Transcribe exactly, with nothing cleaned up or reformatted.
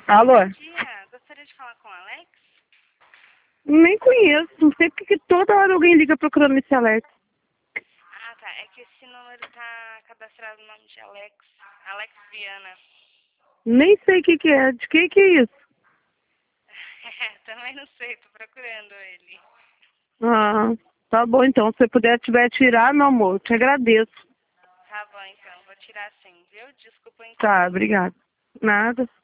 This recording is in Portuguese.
Alô? Bom dia, gostaria de falar com o Alex? Nem conheço. Não sei porque que toda hora alguém liga procurando esse Alex. Ah, tá. É que esse número tá cadastrado no nome de Alex. Alex Viana. Nem sei o que que é. De que que é isso? Também não sei, tô procurando ele. Ah, tá bom então. Se você puder tiver tirar, meu amor, eu te agradeço. Tá bom, então. Vou tirar sim, viu? Desculpa o Tá, incômodo. obrigada. Nada.